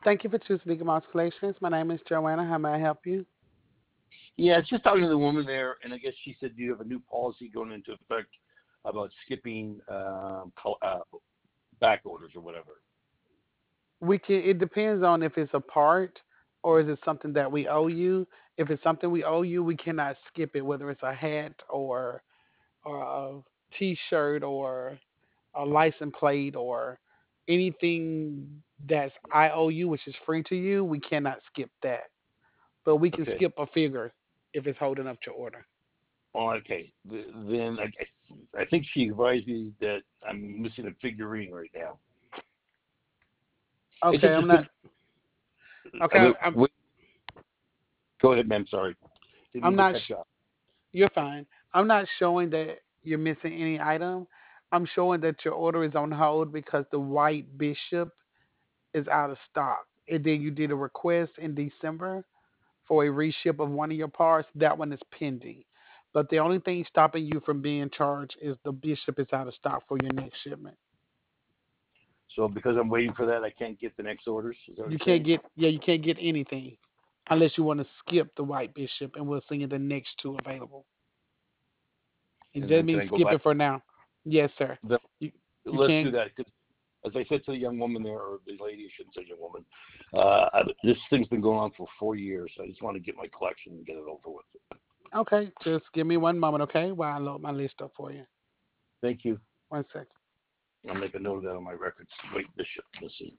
Thank you for choosing Legal Mouse Collections. My name is Joanna. How may I help you? Yeah, it's just talking to the woman there, and I guess she said you have a new policy going into effect about skipping back orders or whatever. We can. It depends on if it's a part or is it something that we owe you. If it's something we owe you, we cannot skip it. Whether it's a hat or a T-shirt or a license plate or anything that's IOU, which is free to you, we cannot skip that. But we can Okay. skip a figure if it's holding up your order. Oh, okay. Then I think she advised me that I'm missing a figurine right now. It's Okay, just I'm because. not. Okay, Wait, go ahead, ma'am. Sorry, didn't I'm mean to not. cut you off. You're fine. I'm not showing that you're missing any item. I'm showing that your order is on hold because the white bishop is out of stock. And then you did a request in December for a reship of one of your parts. That one is pending. But the only thing stopping you from being charged is the bishop is out of stock for your next shipment. So because I'm waiting for that, I can't get the next orders. Is that what You you're can't saying? get you can't get anything unless you want to skip the white bishop and we'll send you the next two available. It And then doesn't can mean I go skip back? it for now. Yes, sir. The, You you let's do can. that because, as I said to the young woman there, or the lady, I shouldn't say young woman, this thing's been going on for 4 years. So I just want to get my collection and get it over with. Okay, just give me one moment, okay, while I load my list up for you. Thank you. One second. I'll make a note of that on my records. Wait, Bishop. Let's see.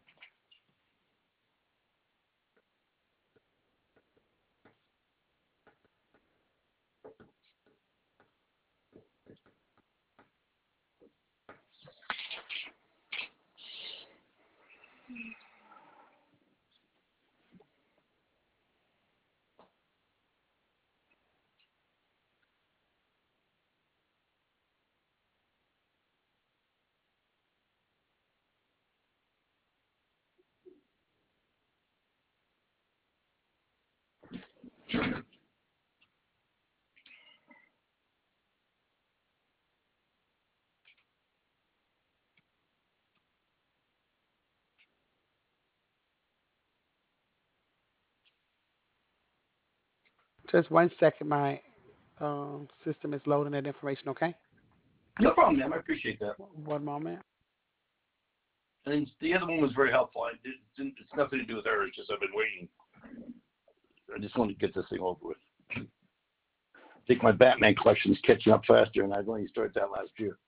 Just one second. My system is loading that information, okay? No problem, ma'am. I appreciate that. One moment. And the other one was very helpful. It's nothing to do with her. It's just I've been waiting. I just want to get this thing over with. I think my Batman collection is catching up faster, and I've only started that last year.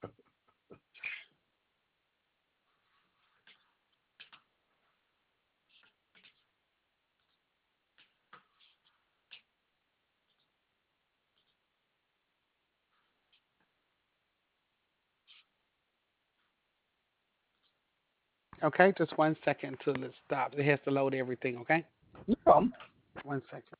Okay, just one second until it stops. It has to load everything, okay? No problem. One second.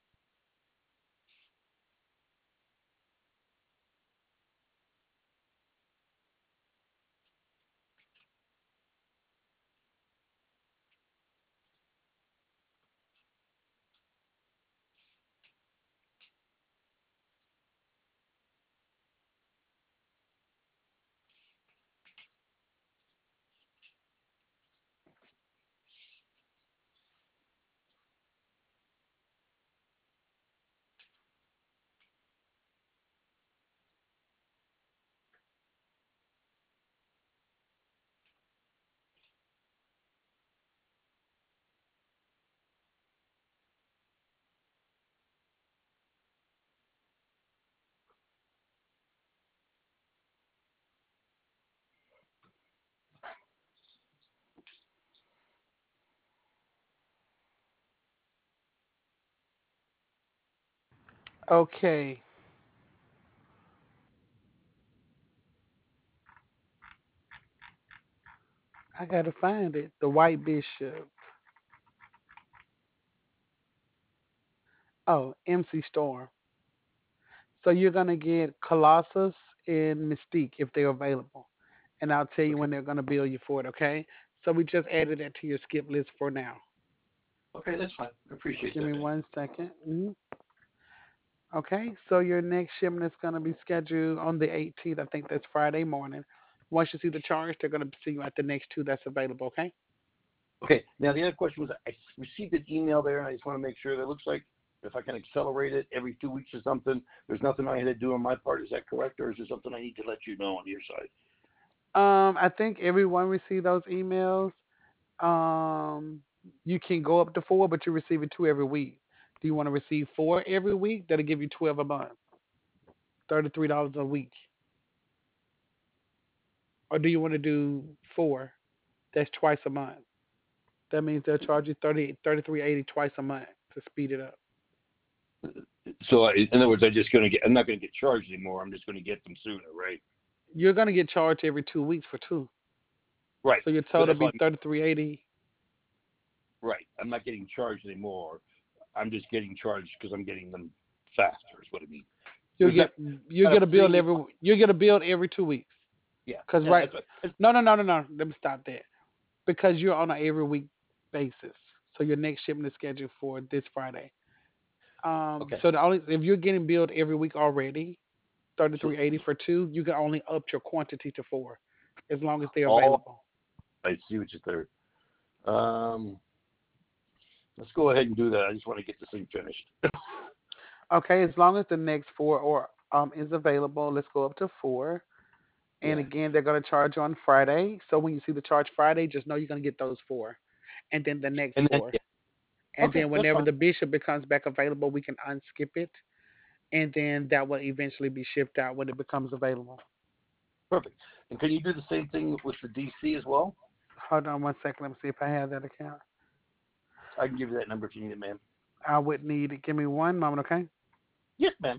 Okay, I gotta find it. The white bishop. Oh, MC Storm. So you're gonna get Colossus and Mystique if they're available. And I'll tell you Okay. when they're gonna bill you for it, okay? So we just added that to your skip list for now. Okay, that's fine. I appreciate Give me that, man. one second. Okay, so your next shipment is going to be scheduled on the 18th. I think that's Friday morning. Once you see the charge, they're going to see you at the next two that's available. Okay. Okay. Now the other question was, I received an email there, and I just want to make sure that it looks like if I can accelerate it every 2 weeks or something, there's nothing I had to do on my part. Is that correct, or is there something I need to let you know on your side? I think everyone received those emails. Um, you can go up to four, but you're receiving two every week. Do you want to receive four every week? That'll give you 12 a month, $33 a week. Or do you want to do four? That's twice a month. That means they'll charge you 33.80 twice a month to speed it up. So, in other words, I'm not going to get charged anymore. I'm just going to get them sooner, right? You're gonna get charged every 2 weeks for two. Right. So your But total that's be why, 33.80. right. I'm not getting charged anymore. I'm just getting charged because I'm getting them faster. Is what I mean. You'll There's get you'll not a get a bill premium. every 2 weeks. Yeah. Cause Yeah. right, That's what. no. Let me stop that. Because you're on an every week basis. So your next shipment is scheduled for this Friday. Okay. So the only if you're getting billed every week already, thirty So three eighty for two, you can only up your quantity to four, as long as they're all available. I see what you're there. Let's go ahead and do that. I just want to get this thing finished. Okay, as long as the next four or is available, let's go up to four. And Yeah. again, they're gonna charge you on Friday. So when you see the charge Friday, just know you're gonna get those four, and then the next And then four. yeah. And Okay, then that's whenever fine. the bishop becomes back available, we can unskip it, and then that will eventually be shipped out when it becomes available. Perfect. And can you do the same thing with the DC as well? Hold on 1 second. Let me see if I have that account. I can give you that number if you need it, ma'am. I would need it. Give me one moment, okay? Yes, ma'am.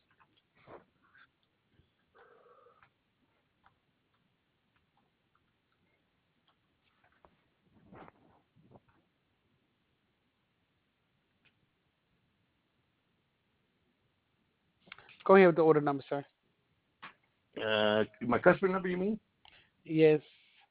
Go ahead with the order number, sir. My customer number, you mean? Yes.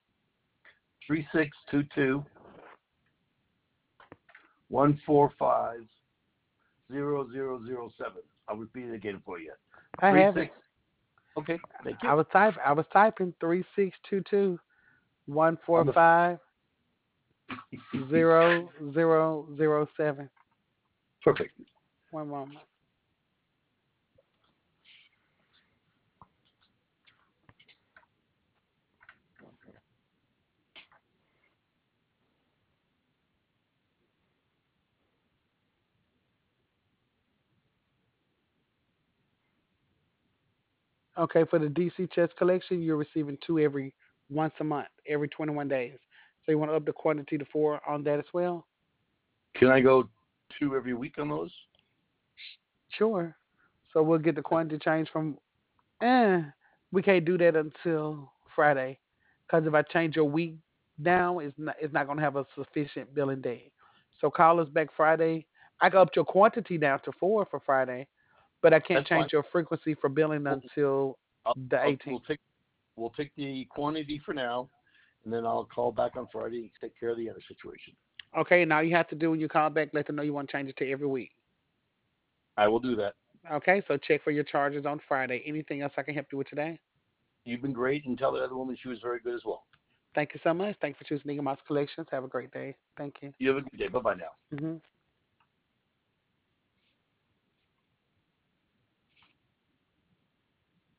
3622-145-0007. I'll repeat it again for you. I Three have it. six. Okay, thank you. I was typing 3622 145 On the 0007. perfect. One moment. Okay, for the DC chess collection, you're receiving two every once a month, every 21 days. So you want to up the quantity to four on that as well? Can I go two every week on those? Sure. So we'll get the quantity change from, eh, we can't do that until Friday. Because if I change your week down, it's not going to have a sufficient billing day. So call us back Friday. I can up your quantity down to four for Friday, but I can't That's fine. change your frequency for billing We'll, until the I'll, 18th. we'll take the quantity for now, and then I'll call back on Friday and take care of the other situation. Okay, now you have to do when you call back, let them know you want to change it to every week. I will do that. Okay, so check for your charges on Friday. Anything else I can help you with today? You've been great, and tell the other woman she was very good as well. Thank you so much. Thank you for choosing Eagle Mouse Collections. Have a great day. Thank you. You have a good day. Bye bye now. Hmm